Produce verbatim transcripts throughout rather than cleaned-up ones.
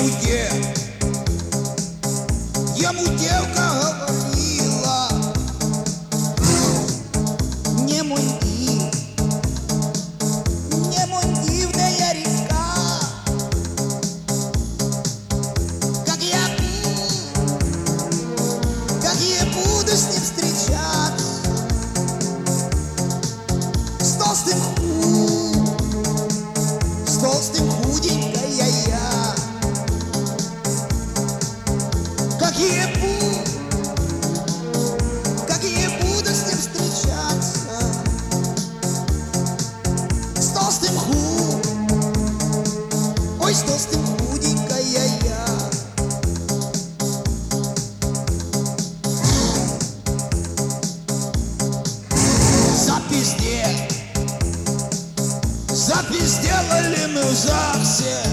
Ему дев, ему девка говорила: не мунди, не мундивная река, как я, как я буду с ним встречаться, с толстым ху, с толстым худенькая я, как я буду, как я буду с ним встречаться, с толстым ху, ой, с толстым худенькая я. Запизде, запиздела ли мы в ЗАГСе,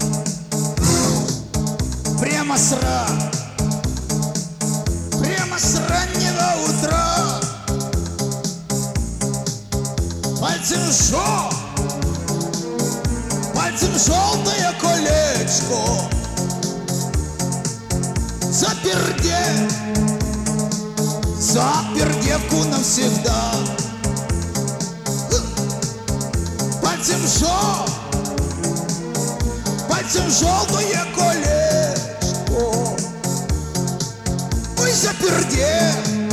прямо с ра, прямо с раннего утра, пальцем жо, пальцем желтое колечко, заперде, запер девку навсегда. Пальцем жо, пальцем желтое колечко, ой, заперде,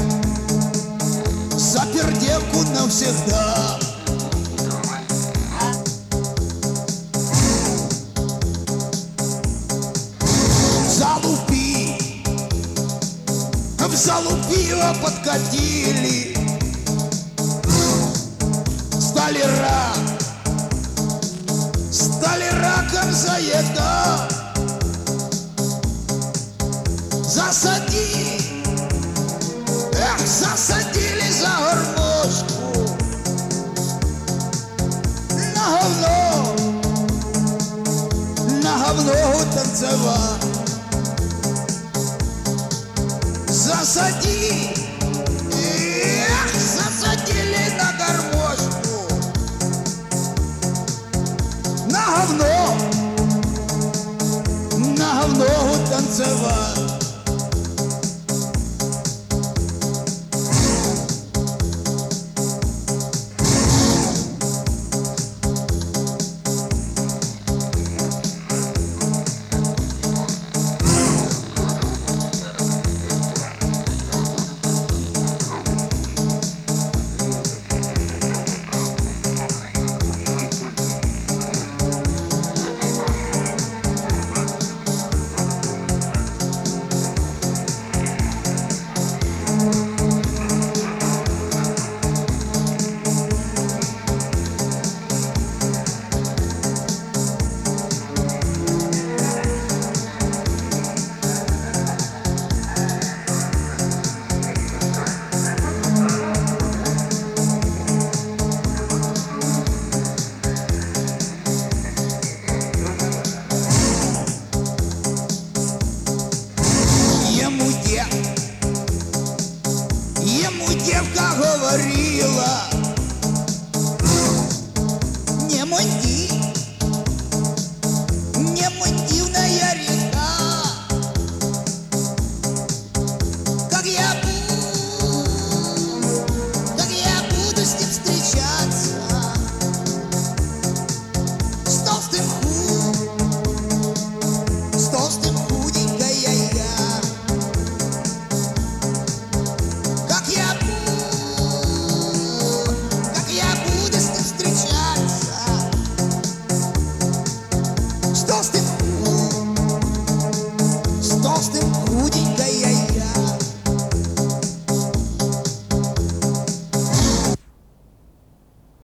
запер девку навсегда. Залупи, в залупило подкатили столяра, стали раком заеда. Засади, эх, засадили за гармошку на говно, на говно танцевать. Засади, эх, засадили на гармошку на говно, на говно танцевать. Ему девка говорила: не мунди, не мунди